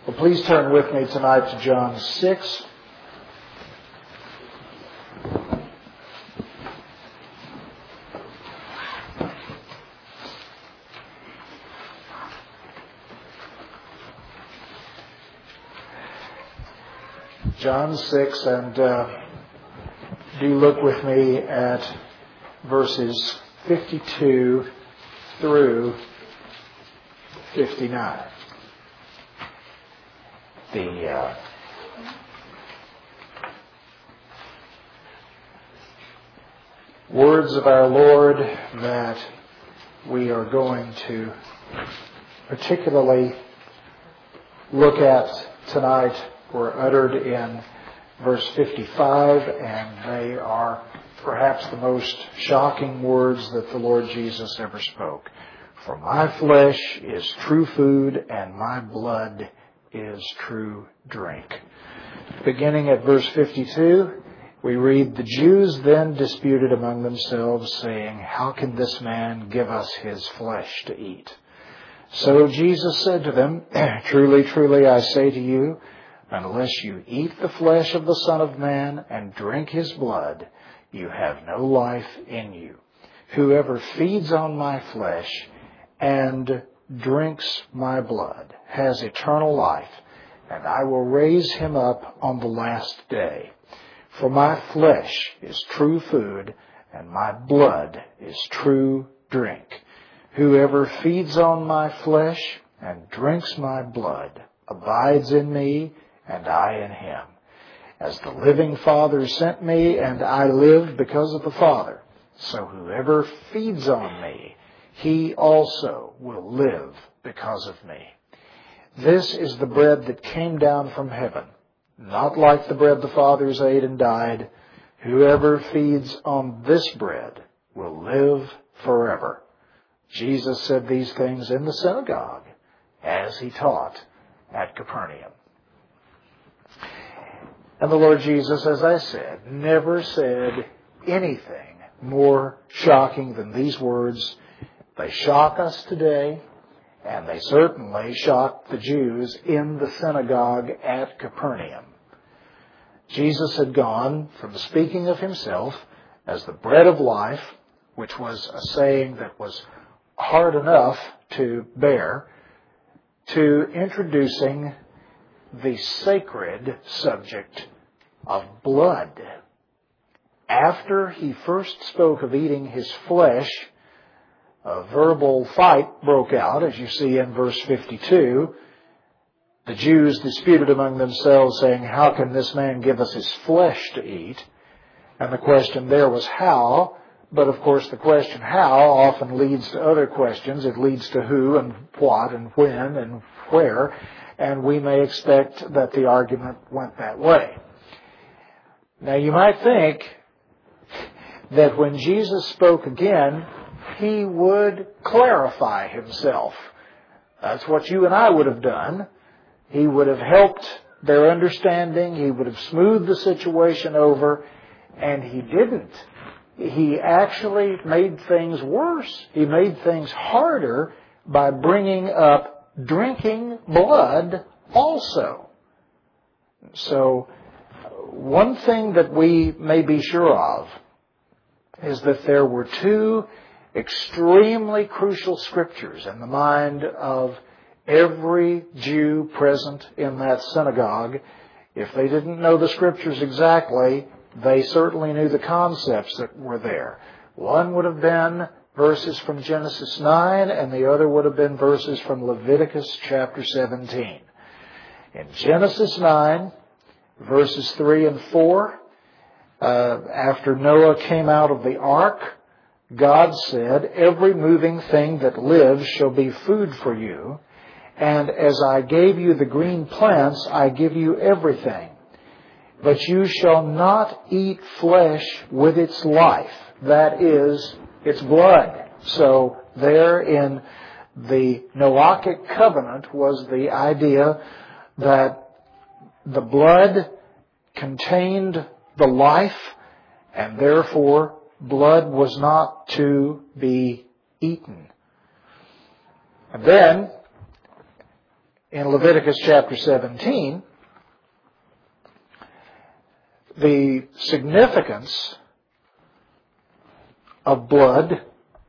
Well, please turn with me tonight to John 6. John 6, and do look with me at verses 52 through 59. The words of our Lord that we are going to particularly look at tonight were uttered in verse 55, and they are perhaps the most shocking words that the Lord Jesus ever spoke. For my flesh is true food, and my blood is true drink. Beginning at verse 52, we read, The Jews then disputed among themselves, saying, How can this man give us his flesh to eat? So Jesus said to them, Truly, truly, I say to you, unless you eat the flesh of the Son of Man and drink his blood, you have no life in you. Whoever feeds on my flesh and drinks my blood has eternal life, and I will raise him up on the last day. For my flesh is true food, and my blood is true drink. Whoever feeds on my flesh and drinks my blood abides in me, and I in him. As the living Father sent me, and I live because of the Father, so whoever feeds on me, he also will live because of me. This is the bread that came down from heaven, not like the bread the fathers ate and died. Whoever feeds on this bread will live forever. Jesus said these things in the synagogue as he taught at Capernaum. And the Lord Jesus, as I said, never said anything more shocking than these words. They shock us today, and they certainly shocked the Jews in the synagogue at Capernaum. Jesus had gone from speaking of himself as the bread of life, which was a saying that was hard enough to bear, to introducing the sacred subject of blood. After he first spoke of eating his flesh, a verbal fight broke out, as you see in verse 52. The Jews disputed among themselves, saying, How can this man give us his flesh to eat? And the question there was how, but of course the question how often leads to other questions. It leads to who and what and when and where, and we may expect that the argument went that way. Now you might think that when Jesus spoke again, he would clarify himself. That's what you and I would have done. He would have helped their understanding. He would have smoothed the situation over, and he didn't. He actually made things worse. He made things harder by bringing up drinking blood also. So, one thing that we may be sure of is that there were two extremely crucial scriptures in the mind of every Jew present in that synagogue. If they didn't know the scriptures exactly, they certainly knew the concepts that were there. One would have been verses from Genesis 9, and the other would have been verses from Leviticus chapter 17. In Genesis 9, verses 3 and 4, after Noah came out of the ark, God said, Every moving thing that lives shall be food for you, and as I gave you the green plants, I give you everything. But you shall not eat flesh with its life, that is, its blood. So there in the Noachic covenant was the idea that the blood contained the life, and therefore blood was not to be eaten. And then, in Leviticus chapter 17, the significance of blood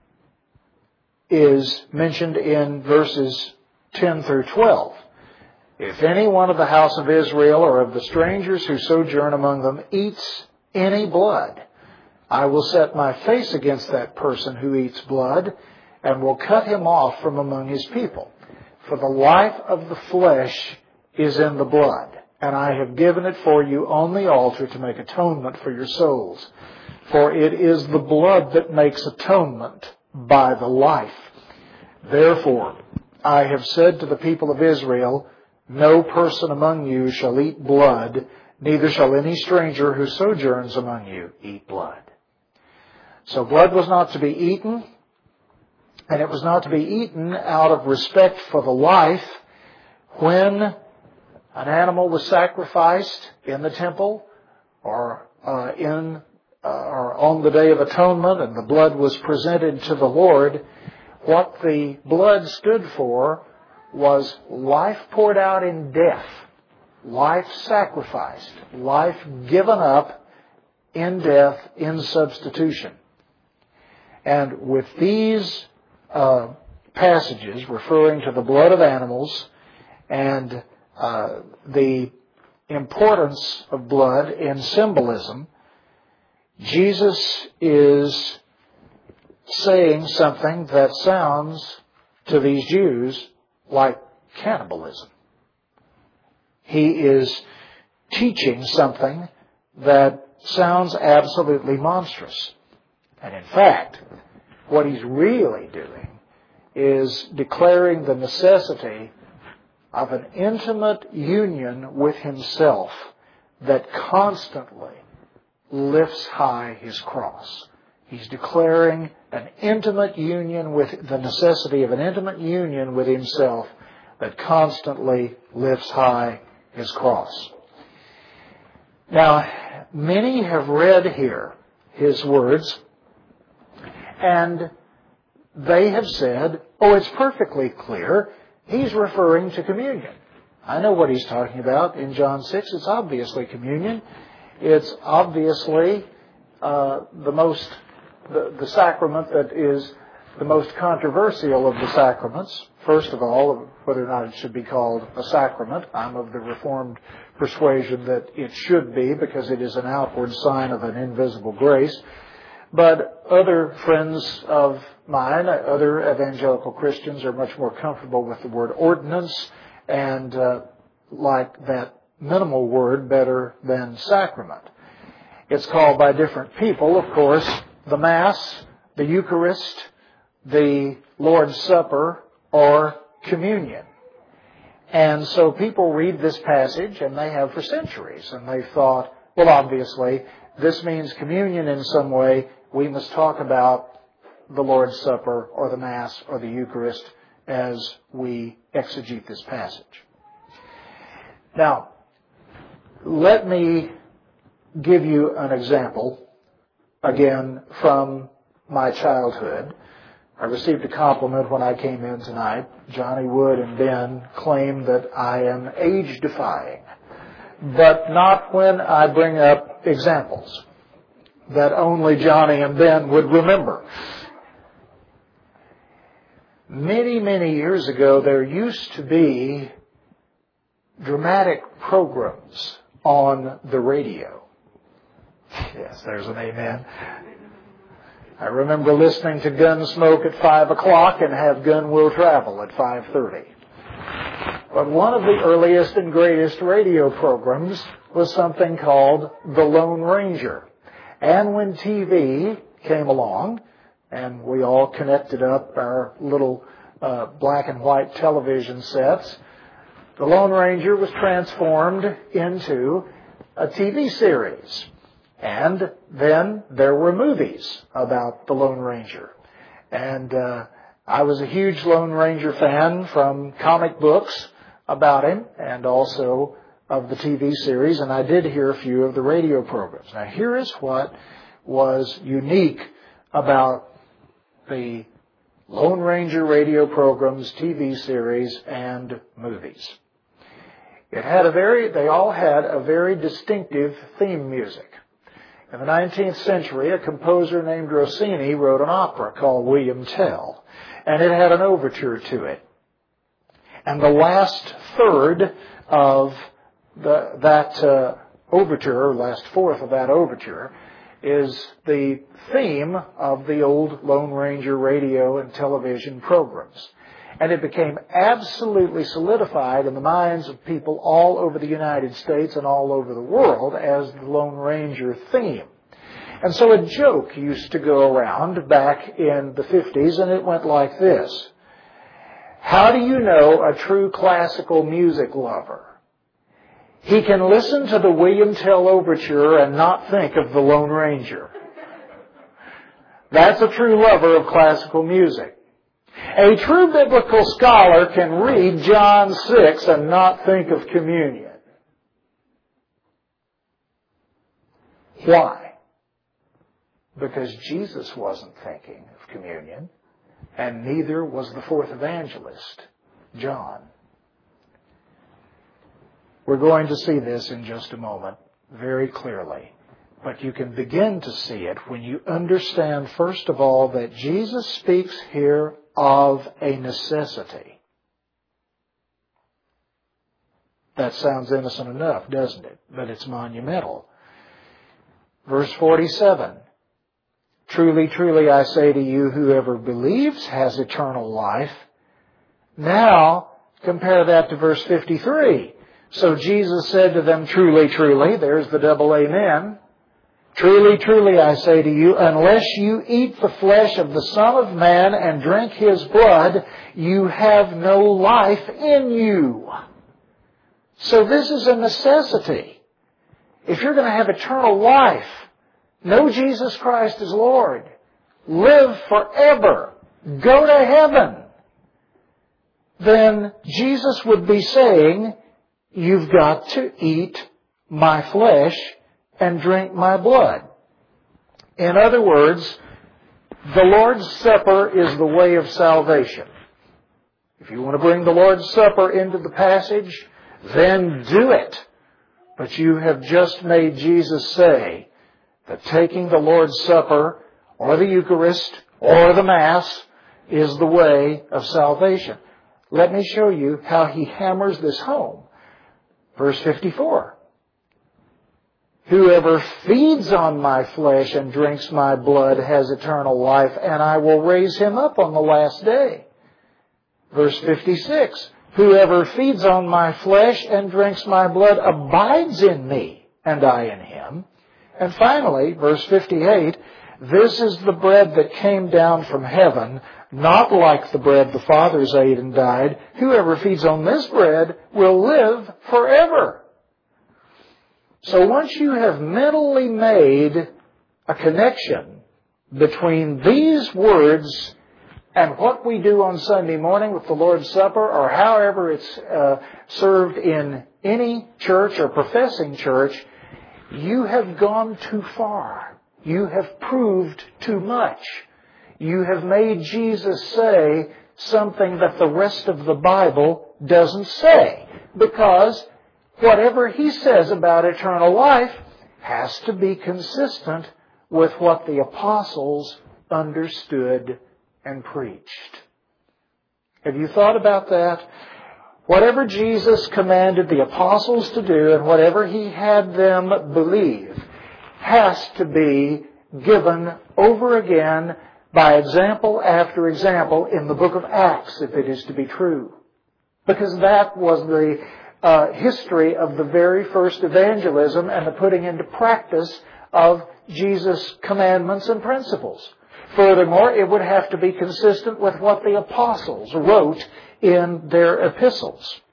is mentioned in verses 10 through 12. If any one of the house of Israel or of the strangers who sojourn among them eats any blood, I will set my face against that person who eats blood and will cut him off from among his people. For the life of the flesh is in the blood, and I have given it for you on the altar to make atonement for your souls. For it is the blood that makes atonement by the life. Therefore, I have said to the people of Israel, no person among you shall eat blood, neither shall any stranger who sojourns among you eat blood. So blood was not to be eaten, and it was not to be eaten out of respect for the life. When an animal was sacrificed in the temple or on the Day of Atonement and the blood was presented to the Lord, what the blood stood for was life poured out in death, life sacrificed, life given up in death, in substitution. And with these passages referring to the blood of animals and the importance of blood in symbolism, Jesus is saying something that sounds to these Jews like cannibalism. He is teaching something that sounds absolutely monstrous. And in fact, what he's really doing is declaring the necessity of an intimate union with himself that constantly lifts high his cross. He's declaring an intimate union with the necessity of an intimate union with himself that constantly lifts high his cross. Now, many have read here his words, and they have said, oh, it's perfectly clear. He's referring to communion. I know what he's talking about in John 6. It's obviously communion. It's obviously the sacrament that is the most controversial of the sacraments. First of all, whether or not it should be called a sacrament. I'm of the Reformed persuasion that it should be, because it is an outward sign of an invisible grace. But other friends of mine, other evangelical Christians, are much more comfortable with the word ordinance and like that minimal word better than sacrament. It's called by different people, of course, the Mass, the Eucharist, the Lord's Supper, or communion. And so people read this passage, and they have for centuries, and they've thought, well, obviously, this means communion in some way. We must talk about the Lord's Supper or the Mass or the Eucharist as we exegete this passage. Now, let me give you an example, again, from my childhood. I received a compliment when I came in tonight. Johnny Wood and Ben claim that I am age-defying, but not when I bring up examples that only Johnny and Ben would remember. Many, many years ago, there used to be dramatic programs on the radio. Yes, there's an amen. I remember listening to Gunsmoke at 5 o'clock and Have Gun Will Travel at 5:30. But one of the earliest and greatest radio programs was something called The Lone Ranger. And when TV came along, and we all connected up our little black and white television sets, The Lone Ranger was transformed into a TV series. And then there were movies about the Lone Ranger. And I was a huge Lone Ranger fan from comic books about him and also of the TV series. And I did hear a few of the radio programs. Now, here is what was unique about the Lone Ranger radio programs, TV series, and movies. They all had a very distinctive theme music. In the 19th century, a composer named Rossini wrote an opera called William Tell, and it had an overture to it. And the last third of that overture, or last fourth of that overture, is the theme of the old Lone Ranger radio and television programs. And it became absolutely solidified in the minds of people all over the United States and all over the world as the Lone Ranger theme. And so a joke used to go around back in the 50s, and it went like this. How do you know a true classical music lover? He can listen to the William Tell Overture and not think of the Lone Ranger. That's a true lover of classical music. A true biblical scholar can read John 6 and not think of communion. Why? Because Jesus wasn't thinking of communion, and neither was the fourth evangelist, John. We're going to see this in just a moment very clearly. But you can begin to see it when you understand, first of all, that Jesus speaks here of a necessity. That sounds innocent enough, doesn't it? But it's monumental. Verse 47. Truly, truly, I say to you, whoever believes has eternal life. Now, compare that to verse 53. So Jesus said to them, truly, truly, there's the double amen. Truly, truly, I say to you, unless you eat the flesh of the Son of Man and drink His blood, you have no life in you. So this is a necessity. If you're going to have eternal life, know Jesus Christ as Lord, live forever, go to heaven, then Jesus would be saying, you've got to eat my flesh and drink my blood. In other words, the Lord's Supper is the way of salvation. If you want to bring the Lord's Supper into the passage, then do it. But you have just made Jesus say that taking the Lord's Supper or the Eucharist or the Mass is the way of salvation. Let me show you how He hammers this home. Verse 54. Whoever feeds on my flesh and drinks my blood has eternal life, and I will raise him up on the last day. Verse 56. Whoever feeds on my flesh and drinks my blood abides in me, and I in him. And finally, verse 58, this is the bread that came down from heaven, not like the bread the fathers ate and died. Whoever feeds on this bread will live forever. So once you have mentally made a connection between these words and what we do on Sunday morning with the Lord's Supper, or however it's served in any church or professing church, you have gone too far. You have proved too much. You have made Jesus say something that the rest of the Bible doesn't say. Because whatever He says about eternal life has to be consistent with what the apostles understood and preached. Have you thought about that? Whatever Jesus commanded the apostles to do and whatever He had them believe has to be given over again by example after example in the book of Acts, if it is to be true. Because that was the history of the very first evangelism and the putting into practice of Jesus' commandments and principles. Furthermore, it would have to be consistent with what the apostles wrote in their epistles.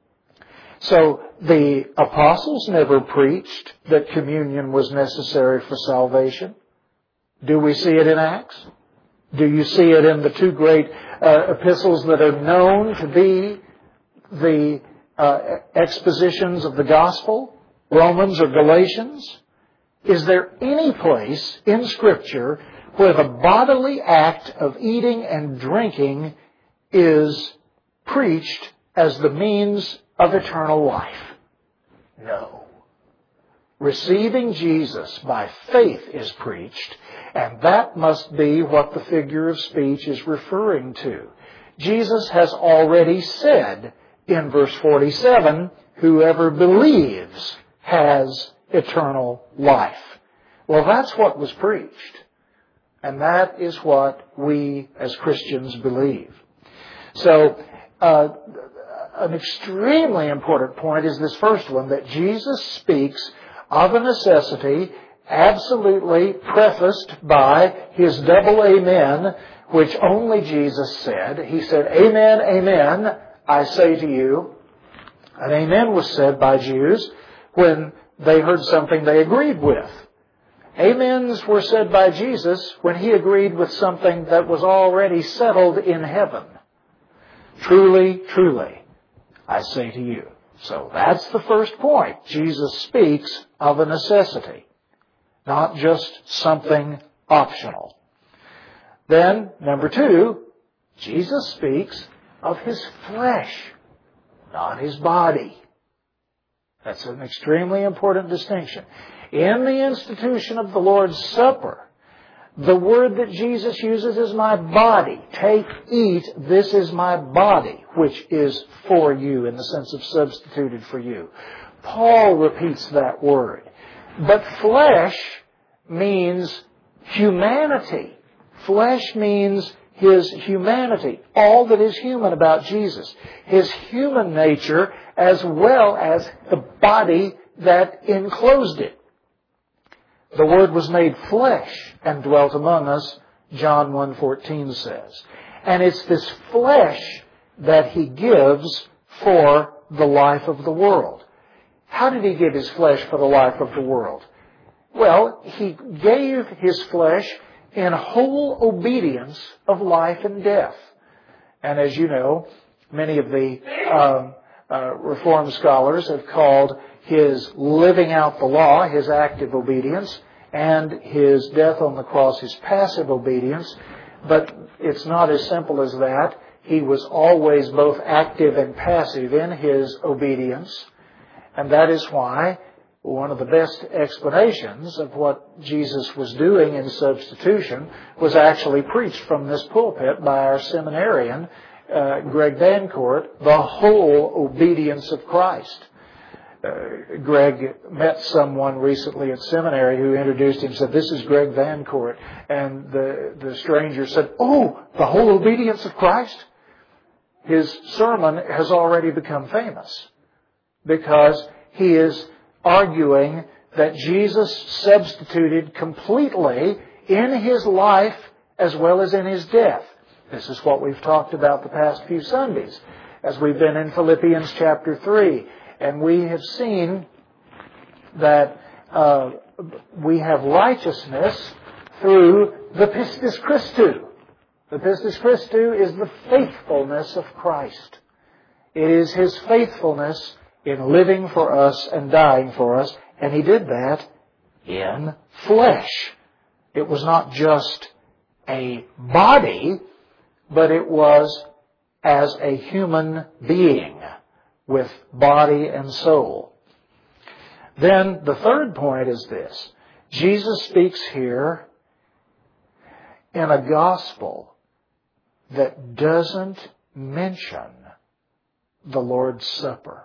So the apostles never preached that communion was necessary for salvation. Do we see it in Acts? Do you see it in the two great epistles that are known to be the expositions of the gospel, Romans or Galatians? Is there any place in Scripture where the bodily act of eating and drinking is preached as the means of eternal life? No. Receiving Jesus by faith is preached, and that must be what the figure of speech is referring to. Jesus has already said in verse 47, whoever believes has eternal life. Well, that's what was preached. And that is what we as Christians believe. So, an extremely important point is this first one, that Jesus speaks of a necessity absolutely prefaced by His double amen, which only Jesus said. He said, "Amen, amen, I say to you." An amen was said by Jews when they heard something they agreed with. Amens were said by Jesus when He agreed with something that was already settled in heaven. Truly, truly, I say to you. So that's the first point. Jesus speaks of a necessity, not just something optional. Then, number two, Jesus speaks of His flesh, not His body. That's an extremely important distinction. In the institution of the Lord's Supper, the word that Jesus uses is my body. Take, eat, this is my body, which is for you in the sense of substituted for you. Paul repeats that word. But flesh means humanity. Flesh means His humanity, all that is human about Jesus. His human nature as well as the body that enclosed it. The Word was made flesh and dwelt among us, John 1:14 says. And it's this flesh that He gives for the life of the world. How did He give His flesh for the life of the world? Well, He gave His flesh in whole obedience of life and death. And as you know, many of the Reformed scholars have called His living out the law His active obedience, and His death on the cross His passive obedience. But it's not as simple as that. He was always both active and passive in His obedience. And that is why one of the best explanations of what Jesus was doing in substitution was actually preached from this pulpit by our seminarian, Greg Vancourt, the whole obedience of Christ. Greg met someone recently at seminary who introduced him and said, "This is Greg Vancourt." And the stranger said, "Oh, the whole obedience of Christ?" His sermon has already become famous because he is arguing that Jesus substituted completely in His life as well as in His death. This is what we've talked about the past few Sundays as we've been in Philippians chapter 3. And we have seen that we have righteousness through the pistis Christou. The pistis Christou is the faithfulness of Christ. It is His faithfulness in living for us and dying for us. And He did that in flesh. It was not just a body, but it was as a human being with body and soul. Then the third point is this. Jesus speaks here in a gospel that doesn't mention the Lord's Supper.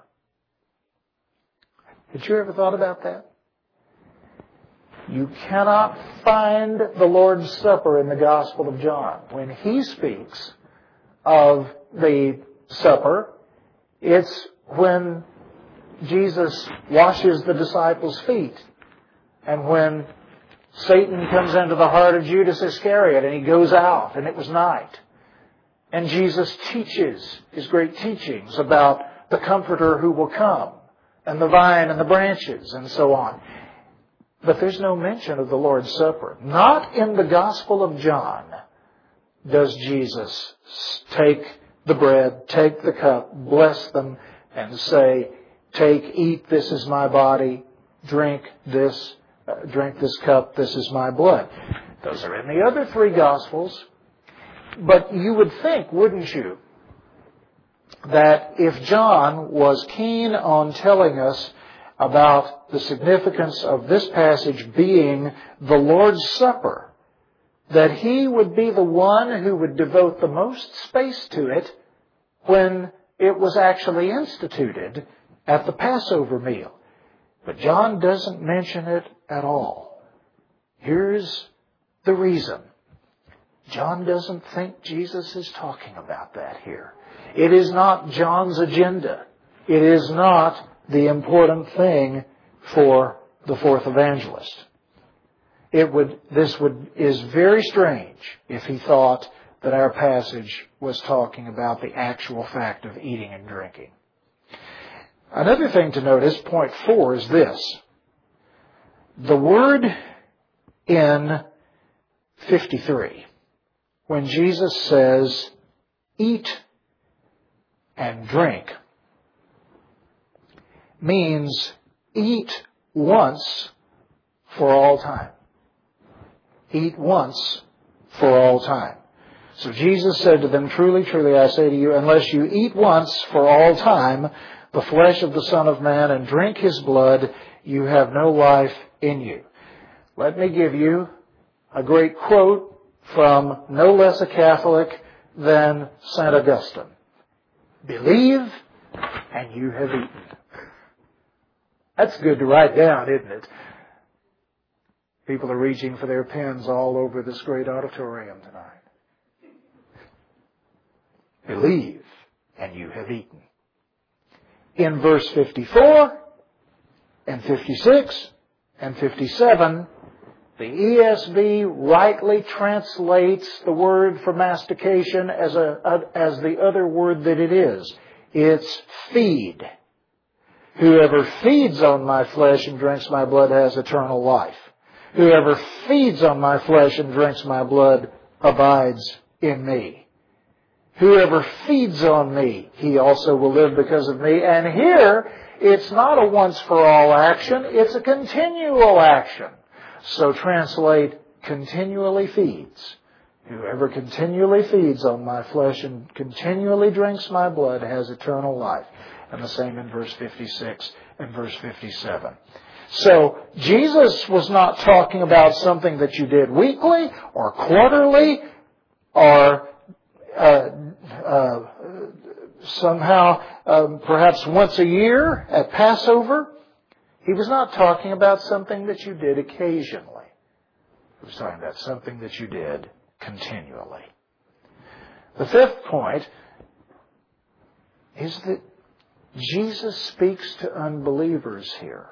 Had you ever thought about that? You cannot find the Lord's Supper in the Gospel of John. When He speaks of the supper, it's when Jesus washes the disciples' feet and when Satan comes into the heart of Judas Iscariot and he goes out and it was night. And Jesus teaches His great teachings about the Comforter who will come and the vine and the branches and so on. But there's no mention of the Lord's Supper. Not in the Gospel of John does Jesus take the bread, take the cup, bless them, and say, "Take, eat, this is my body, drink this cup, this is my blood." Those are in the other three Gospels. But you would think, wouldn't you, that if John was keen on telling us about the significance of this passage being the Lord's Supper, that he would be the one who would devote the most space to it when it was actually instituted at the Passover meal. But John doesn't mention it at all. Here's the reason. John doesn't think Jesus is talking about that here. It is not John's agenda. It is not the important thing for the fourth evangelist. This is very strange if he thought that our passage was talking about the actual fact of eating and drinking. Another thing to notice, point 4, is this. The word in 53, when Jesus says, eat and drink, means eat once for all time. Eat once for all time. So Jesus said to them, truly, truly, I say to you, unless you eat once for all time the flesh of the Son of Man and drink His blood, you have no life in you. Let me give you a great quote from no less a Catholic than St. Augustine. Believe and you have eaten. That's good to write down, isn't it? People are reaching for their pens all over this great auditorium tonight. Believe and you have eaten. In verse 54 and 56 and 57, the ESV rightly translates the word for mastication as the other word that it is. It's feed. Whoever feeds on my flesh and drinks my blood has eternal life. Whoever feeds on my flesh and drinks my blood abides in me. Whoever feeds on me, he also will live because of me. And here, it's not a once-for-all action, it's a continual action. So translate, continually feeds. Whoever continually feeds on my flesh and continually drinks my blood has eternal life. And the same in verse 56 and verse 57. So Jesus was not talking about something that you did weekly or quarterly or somehow perhaps once a year at Passover. He was not talking about something that you did occasionally. He was talking about something that you did continually. The fifth point is that Jesus speaks to unbelievers here.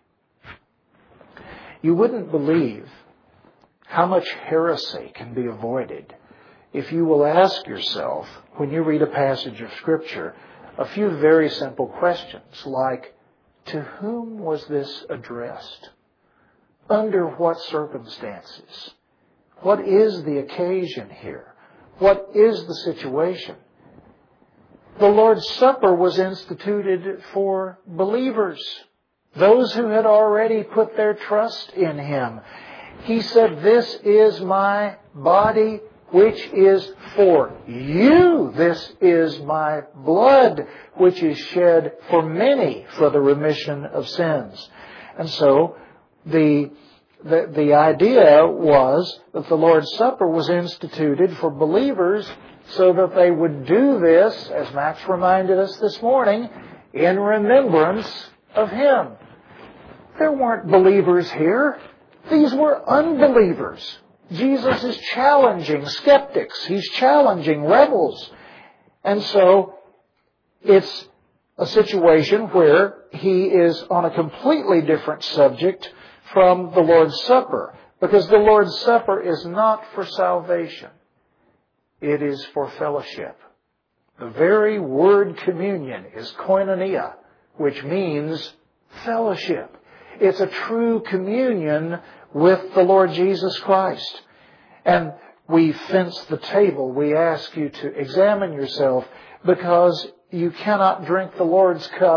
You wouldn't believe how much heresy can be avoided if you will ask yourself, when you read a passage of Scripture, a few very simple questions like, to whom was this addressed? Under what circumstances? What is the occasion here? What is the situation? The Lord's Supper was instituted for believers, those who had already put their trust in Him. He said, this is my body which is for you. This is my blood which is shed for many for the remission of sins. And so the idea was that the Lord's Supper was instituted for believers so that they would do this, as Max reminded us this morning, in remembrance of Him. There weren't believers here. These were unbelievers. Jesus is challenging skeptics. He's challenging rebels. And so it's a situation where He is on a completely different subject from the Lord's Supper. Because the Lord's Supper is not for salvation. It is for fellowship. The very word communion is koinonia, which means fellowship. It's a true communion with the Lord Jesus Christ. And we fence the table. We ask you to examine yourself because you cannot drink the Lord's cup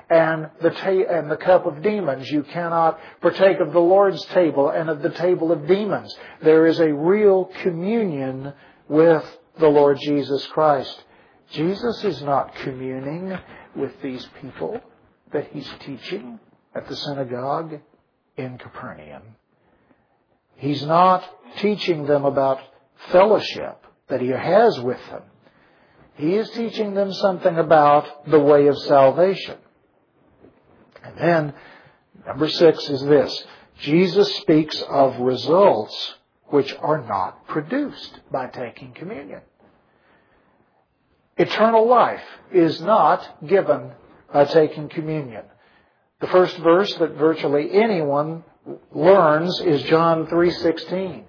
and the cup of demons. You cannot partake of the Lord's table and of the table of demons. There is a real communion with the Lord Jesus Christ. Jesus is not communing with these people that He's teaching at the synagogue in Capernaum. He's not teaching them about fellowship that He has with them. He is teaching them something about the way of salvation. And then, number 6 is this. Jesus speaks of results which are not produced by taking communion. Eternal life is not given by taking communion. The first verse that virtually anyone learns is John 3:16.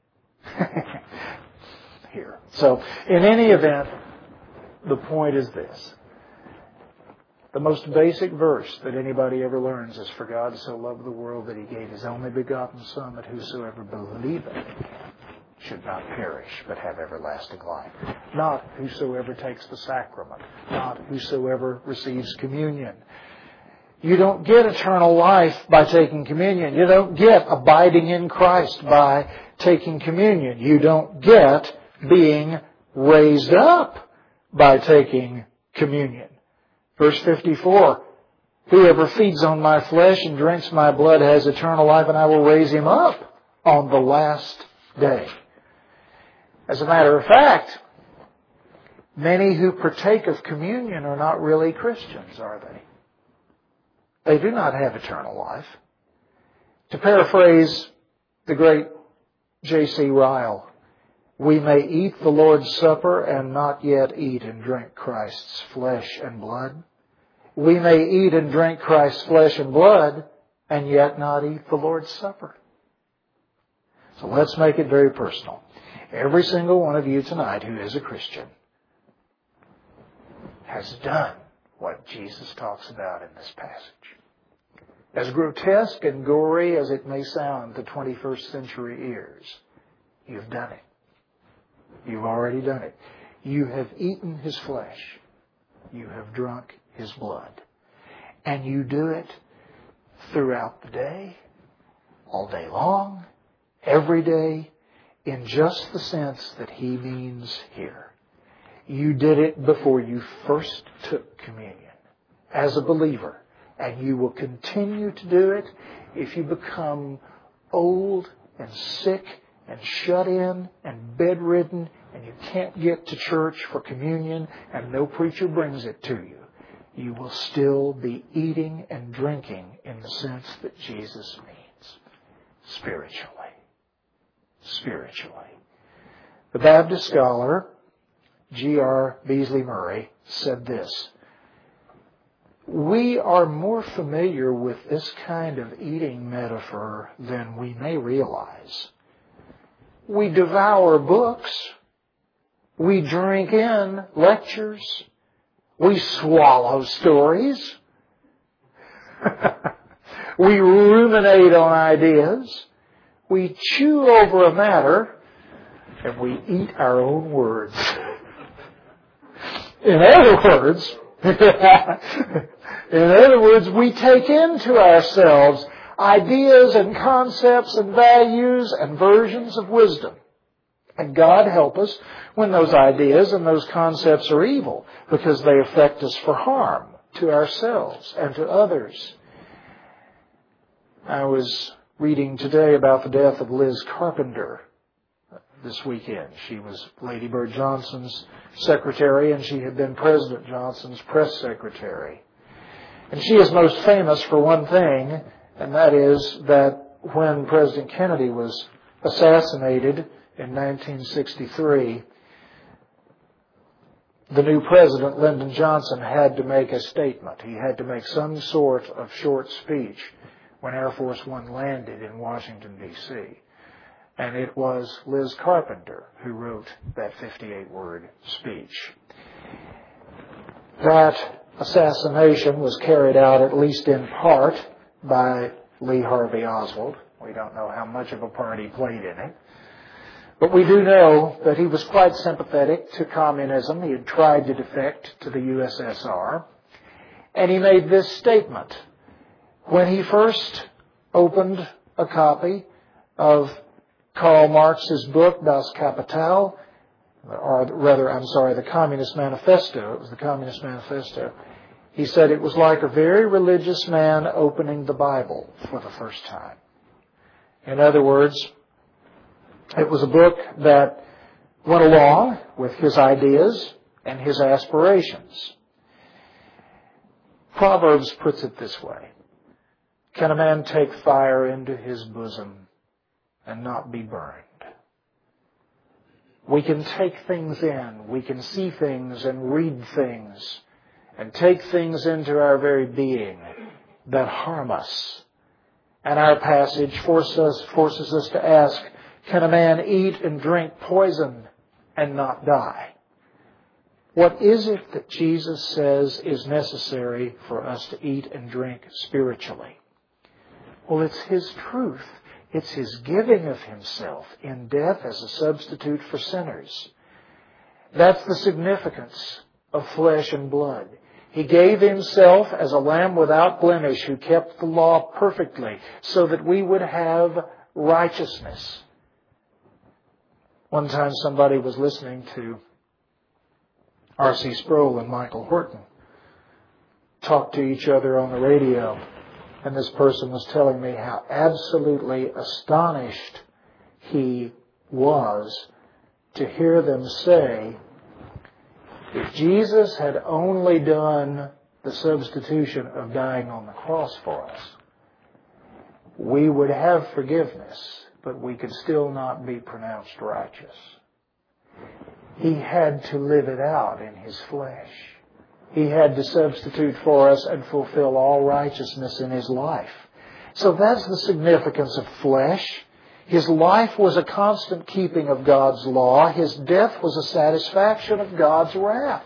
Here. So, in any event, the point is this. The most basic verse that anybody ever learns is, "For God so loved the world that He gave His only begotten Son, that whosoever believeth in Him should not perish, but have everlasting life." Not whosoever takes the sacrament. Not whosoever receives communion. You don't get eternal life by taking communion. You don't get abiding in Christ by taking communion. You don't get being raised up by taking communion. Verse 54, "Whoever feeds on my flesh and drinks my blood has eternal life, and I will raise him up on the last day." As a matter of fact, many who partake of communion are not really Christians, are they? They do not have eternal life. To paraphrase the great J.C. Ryle, "We may eat the Lord's Supper and not yet eat and drink Christ's flesh and blood. We may eat and drink Christ's flesh and blood and yet not eat the Lord's Supper." So let's make it very personal. Every single one of you tonight who is a Christian has done what Jesus talks about in this passage. As grotesque and gory as it may sound to 21st century ears, you've done it. You've already done it. You have eaten His flesh. You have drunk His blood. And you do it throughout the day, all day long, every day, in just the sense that He means here. You did it before you first took communion as a believer. And you will continue to do it if you become old and sick and shut in and bedridden and you can't get to church for communion and no preacher brings it to you. You will still be eating and drinking in the sense that Jesus means. Spiritually. Spiritually. The Baptist scholar G.R. Beasley Murray said this: "We are more familiar with this kind of eating metaphor than we may realize. We devour books. We drink in lectures. We swallow stories. We ruminate on ideas. We chew over a matter, and we eat our own words." In other words, we take into ourselves ideas and concepts and values and versions of wisdom. And God help us when those ideas and those concepts are evil, because they affect us for harm to ourselves and to others. I was reading today about the death of Liz Carpenter this weekend. She was Lady Bird Johnson's secretary, and she had been President Johnson's press secretary. And she is most famous for one thing, and that is that when President Kennedy was assassinated in 1963, the new president, Lyndon Johnson, had to make a statement. He had to make some sort of short speech when Air Force One landed in Washington, D.C. And it was Liz Carpenter who wrote that 58-word speech. That assassination was carried out, at least in part, by Lee Harvey Oswald. We don't know how much of a part he played in it. But we do know that he was quite sympathetic to communism. He had tried to defect to the USSR. And he made this statement. When he first opened a copy of Karl Marx's book, Das Kapital, the Communist Manifesto. It was the Communist Manifesto. He said it was like a very religious man opening the Bible for the first time. In other words, it was a book that went along with his ideas and his aspirations. Proverbs puts it this way. Can a man take fire into his bosom and not be burned? We can take things in. We can see things and read things and take things into our very being that harm us. And our passage forces us to ask, can a man eat and drink poison and not die? What is it that Jesus says is necessary for us to eat and drink spiritually? Well, it's His truth. It's His giving of Himself in death as a substitute for sinners. That's the significance of flesh and blood. He gave Himself as a lamb without blemish who kept the law perfectly so that we would have righteousness. One time somebody was listening to R.C. Sproul and Michael Horton talk to each other on the radio. And this person was telling me how absolutely astonished he was to hear them say, if Jesus had only done the substitution of dying on the cross for us, we would have forgiveness, but we could still not be pronounced righteous. He had to live it out in His flesh. He had to substitute for us and fulfill all righteousness in His life. So that's the significance of flesh. His life was a constant keeping of God's law. His death was a satisfaction of God's wrath.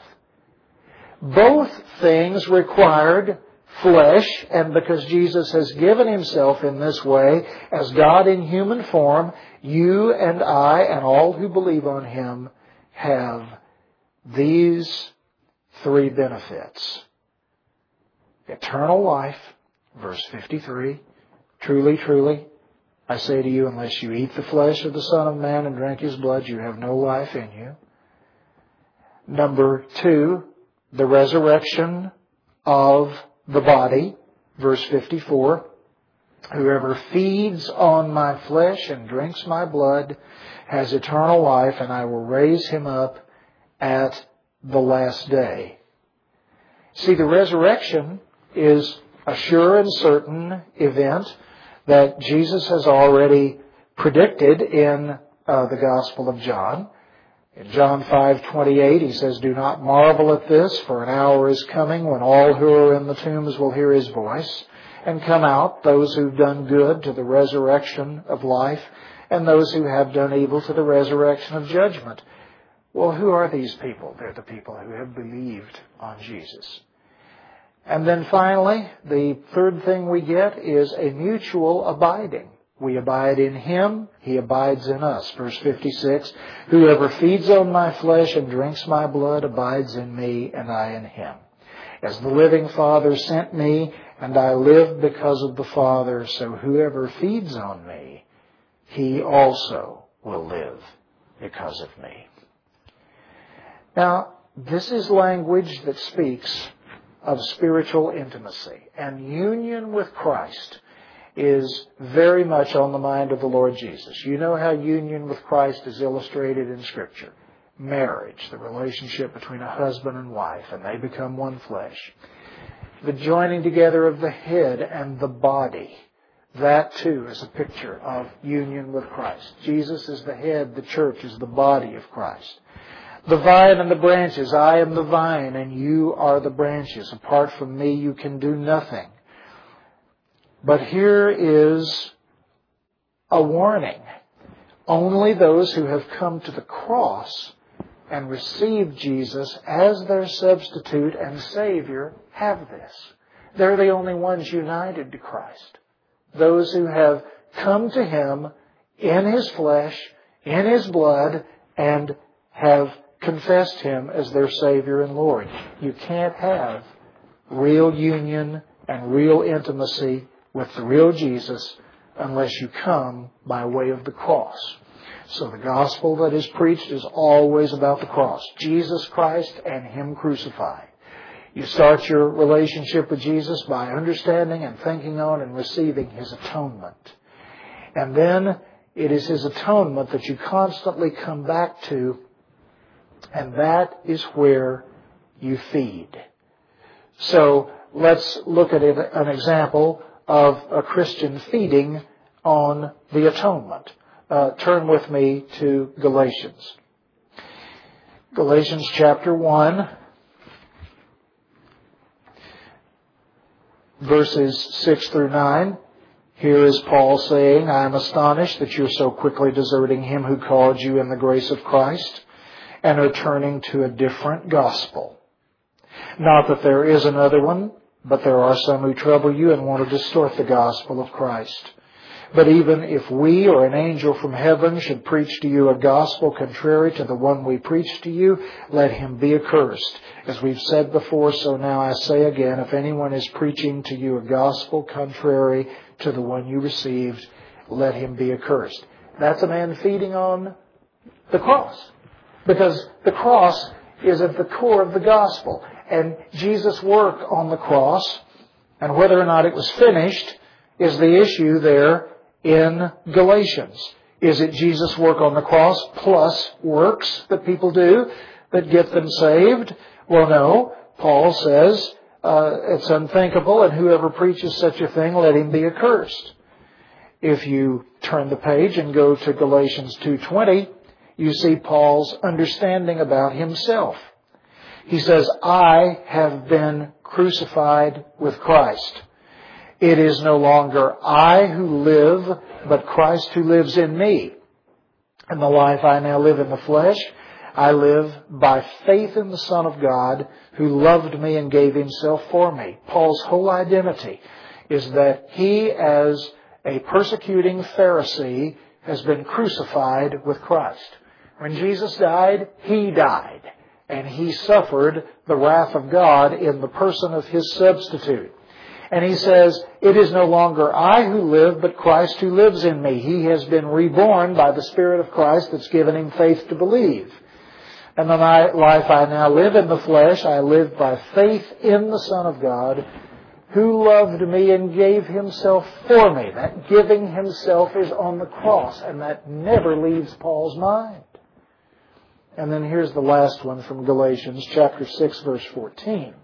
Both things required flesh, and because Jesus has given Himself in this way, as God in human form, you and I and all who believe on Him have these three benefits. Eternal life, verse 53, truly, truly, I say to you, unless you eat the flesh of the Son of Man and drink His blood, you have no life in you. Number 2, the resurrection of the body, verse 54. Whoever feeds on my flesh and drinks my blood has eternal life, and I will raise him up at the last day. See, the resurrection is a sure and certain event that Jesus has already predicted in the Gospel of John. In John 5:28, He says, do not marvel at this, for an hour is coming when all who are in the tombs will hear His voice and come out, those who've done good to the resurrection of life, and those who have done evil to the resurrection of judgment. Well, who are these people? They're the people who have believed on Jesus. And then finally, the third thing we get is a mutual abiding. We abide in Him, He abides in us. Verse 56, whoever feeds on my flesh and drinks my blood abides in me, and I in him. As the living Father sent me, and I live because of the Father, so whoever feeds on me, he also will live because of me. Now, this is language that speaks of spiritual intimacy, and union with Christ is very much on the mind of the Lord Jesus. You know how union with Christ is illustrated in Scripture. Marriage, the relationship between a husband and wife, and they become one flesh. The joining together of the head and the body, that too is a picture of union with Christ. Jesus is the head, the church is the body of Christ. The vine and the branches, I am the vine and you are the branches. Apart from me you can do nothing. But here is a warning. Only those who have come to the cross and received Jesus as their substitute and Savior have this. They're the only ones united to Christ. Those who have come to Him in His flesh, in His blood, and have confessed Him as their Savior and Lord. You can't have real union and real intimacy with the real Jesus unless you come by way of the cross. So the gospel that is preached is always about the cross. Jesus Christ and Him crucified. You start your relationship with Jesus by understanding and thinking on and receiving His atonement. And then it is His atonement that you constantly come back to, and that is where you feed. So let's look at an example of a Christian feeding on the atonement. Turn with me to Galatians. Galatians chapter 1, verses 6 through 9. Here is Paul saying, I am astonished that you are so quickly deserting Him who called you in the grace of Christ and are turning to a different gospel. Not that there is another one, but there are some who trouble you and want to distort the gospel of Christ. But even if we or an angel from heaven should preach to you a gospel contrary to the one we preach to you, let him be accursed. As we've said before, so now I say again, if anyone is preaching to you a gospel contrary to the one you received, let him be accursed. That's a man feeding on the cross. Because the cross is at the core of the gospel. And Jesus' work on the cross, and whether or not it was finished, is the issue there in Galatians. Is it Jesus' work on the cross plus works that people do that get them saved? Well, no. Paul says it's unthinkable, and whoever preaches such a thing, let him be accursed. If you turn the page and go to Galatians 2:20, you see Paul's understanding about himself. He says, I have been crucified with Christ. It is no longer I who live, but Christ who lives in me. And the life I now live in the flesh, I live by faith in the Son of God who loved me and gave Himself for me. Paul's whole identity is that he, as a persecuting Pharisee, has been crucified with Christ. When Jesus died, He died. And He suffered the wrath of God in the person of His substitute. And he says, it is no longer I who live, but Christ who lives in me. He has been reborn by the Spirit of Christ that's given him faith to believe. And the life I now live in the flesh, I live by faith in the Son of God, who loved me and gave Himself for me. That giving Himself is on the cross, and that never leaves Paul's mind. And then here's the last one from Galatians chapter 6, verse 14.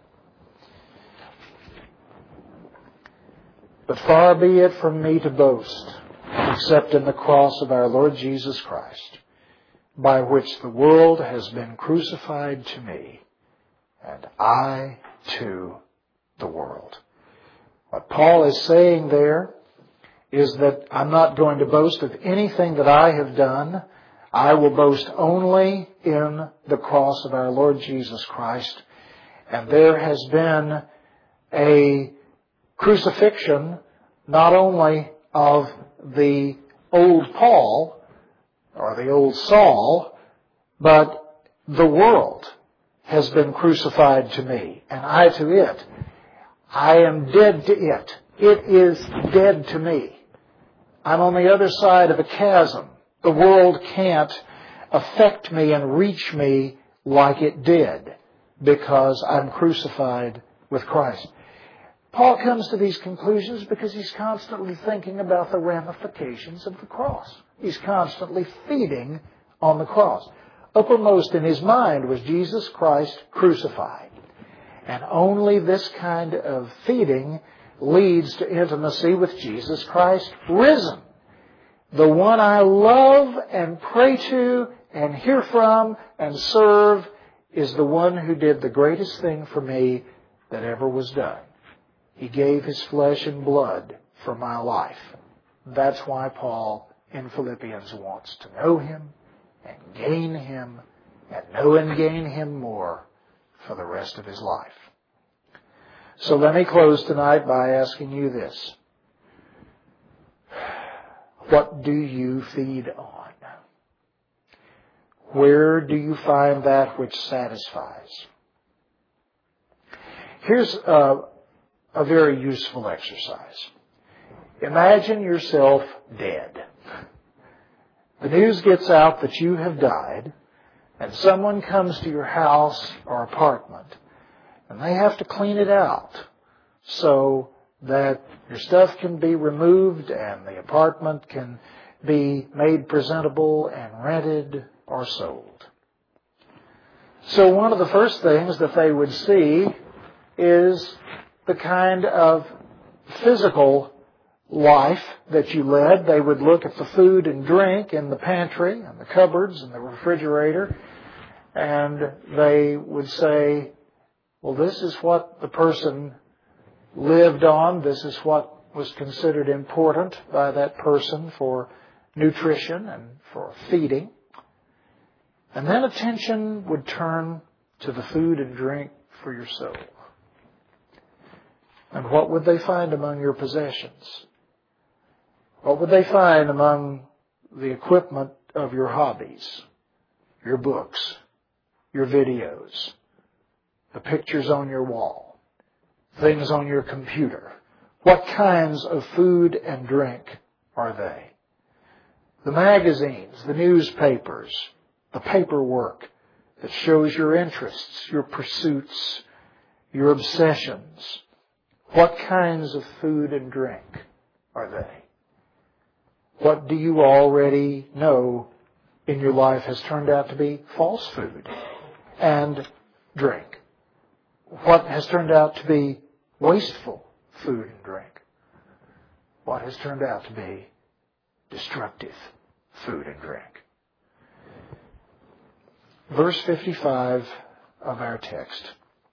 But far be it from me to boast, except in the cross of our Lord Jesus Christ, by which the world has been crucified to me, and I to the world. What Paul is saying there is that I'm not going to boast of anything that I have done. I will boast only in the cross of our Lord Jesus Christ. And there has been a crucifixion not only of the old Paul or the old Saul, but the world has been crucified to me, and I to it. I am dead to it. It is dead to me. I'm on the other side of a chasm. The world can't affect me and reach me like it did because I'm crucified with Christ. Paul comes to these conclusions because he's constantly thinking about the ramifications of the cross. He's constantly feeding on the cross. Uppermost in his mind was Jesus Christ crucified. And only this kind of feeding leads to intimacy with Jesus Christ risen. The one I love and pray to and hear from and serve is the one who did the greatest thing for me that ever was done. He gave His flesh and blood for my life. That's why Paul in Philippians wants to know Him and gain Him and know and gain Him more for the rest of his life. So let me close tonight by asking you this. What do you feed on? Where do you find that which satisfies? Here's a very useful exercise. Imagine yourself dead. The news gets out that you have died, and someone comes to your house or apartment, and they have to clean it out so that your stuff can be removed and the apartment can be made presentable and rented or sold. So one of the first things that they would see is the kind of physical life that you led. They would look at the food and drink in the pantry and the cupboards and the refrigerator, and they would say, well, this is what the person lived on. This is what was considered important by that person for nutrition and for feeding. And then attention would turn to the food and drink for your soul. And what would they find among your possessions? What would they find among the equipment of your hobbies, your books, your videos, the pictures on your wall, things on your computer? What kinds of food and drink are they? The magazines, the newspapers, the paperwork that shows your interests, your pursuits, your obsessions. What kinds of food and drink are they? What do you already know in your life has turned out to be false food and drink? What has turned out to be wasteful food and drink? What has turned out to be destructive food and drink? Verse 55 of our text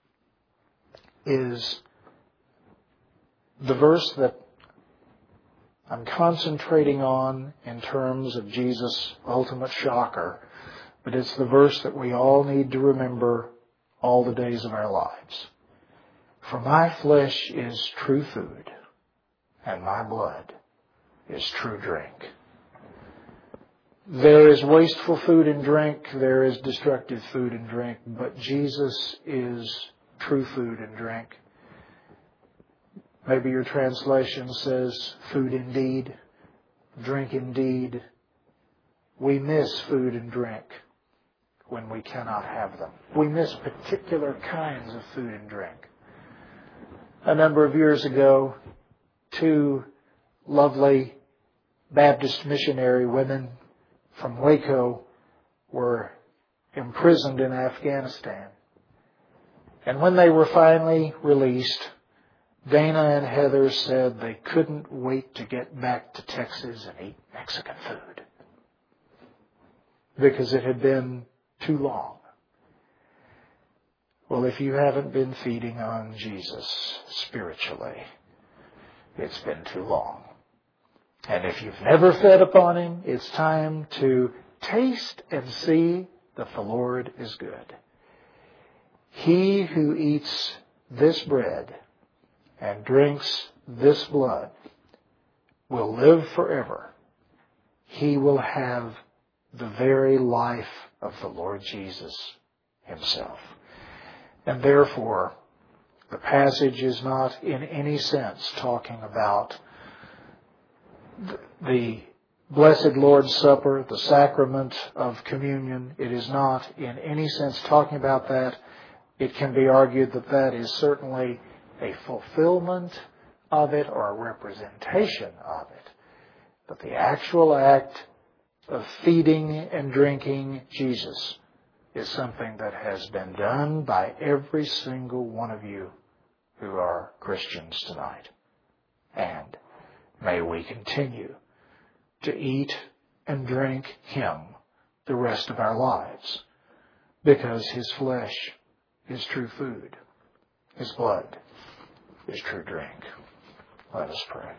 is the verse that I'm concentrating on in terms of Jesus' ultimate shocker, but it's the verse that we all need to remember all the days of our lives. For my flesh is true food, and my blood is true drink. There is wasteful food and drink, there is destructive food and drink, but Jesus is true food and drink. Maybe your translation says food indeed, drink indeed. We miss food and drink when we cannot have them. We miss particular kinds of food and drink. A number of years ago, two lovely Baptist missionary women from Waco were imprisoned in Afghanistan. And when they were finally released, Dana and Heather said they couldn't wait to get back to Texas and eat Mexican food because it had been too long. Well, if you haven't been feeding on Jesus spiritually, it's been too long. And if you've never fed upon Him, it's time to taste and see that the Lord is good. He who eats this bread and drinks this blood will live forever. He will have the very life of the Lord Jesus Himself. And therefore, the passage is not in any sense talking about the Blessed Lord's Supper, the sacrament of communion. It is not in any sense talking about that. It can be argued that that is certainly a fulfillment of it or a representation of it. But the actual act of feeding and drinking Jesus is something that has been done by every single one of you who are Christians tonight. And may we continue to eat and drink Him the rest of our lives, because His flesh is true food. His blood is true drink. Let us pray.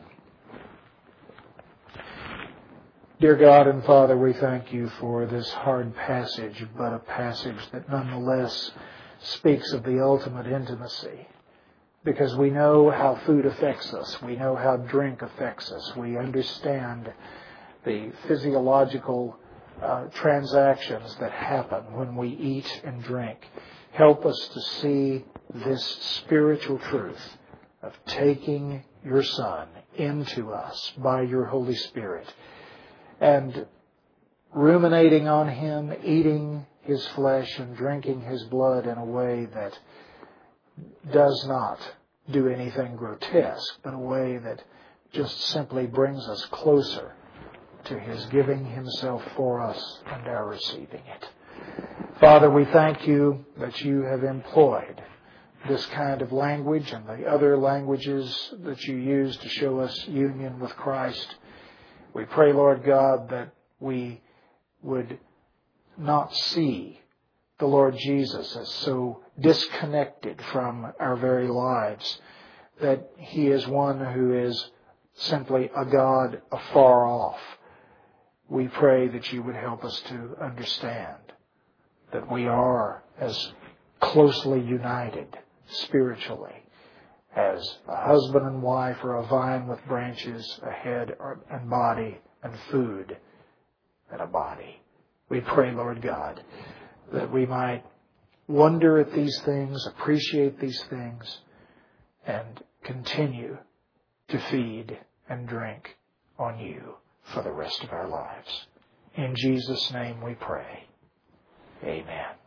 Dear God and Father, we thank You for this hard passage, but a passage that nonetheless speaks of the ultimate intimacy, because we know how food affects us. We know how drink affects us. We understand the physiological transactions that happen when we eat and drink. help us to see this spiritual truth of taking your Son into us by your Holy Spirit and ruminating on Him, eating His flesh and drinking His blood in a way that does not do anything grotesque, but a way that just simply brings us closer to His giving Himself for us and our receiving it. Father, we thank you that you have employed this kind of language and the other languages that you use to show us union with Christ. We pray, Lord God, that we would not see the Lord Jesus as so disconnected from our very lives, that He is one who is simply a God afar off. We pray that you would help us to understand that we are as closely united spiritually as a husband and wife or a vine with branches, a head and body, and food and a body. We pray, Lord God, that we might wonder at these things, appreciate these things, and continue to feed and drink on you for the rest of our lives. In Jesus' name we pray. Amen.